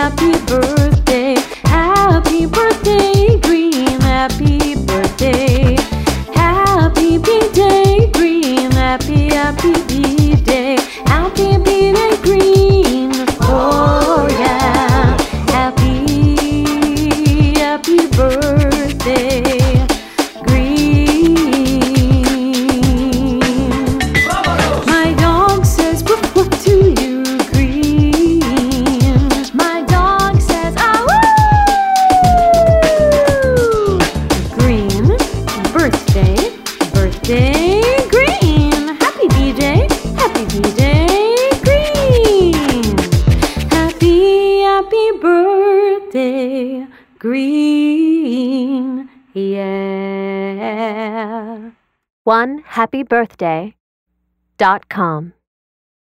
happy birthday. Happy birthday, Green. Happy birthday. Happy B-Day, Green. Happy B-Day. Happy B-Day, Green. Oh yeah. Happy birthday, Green. My dog says woof woof to you, Green. My dog says ah woo. Green, birthday, Green. Happy B-Day, Green. Happy birthday, Green. Yeah. OneHappyBirthday.com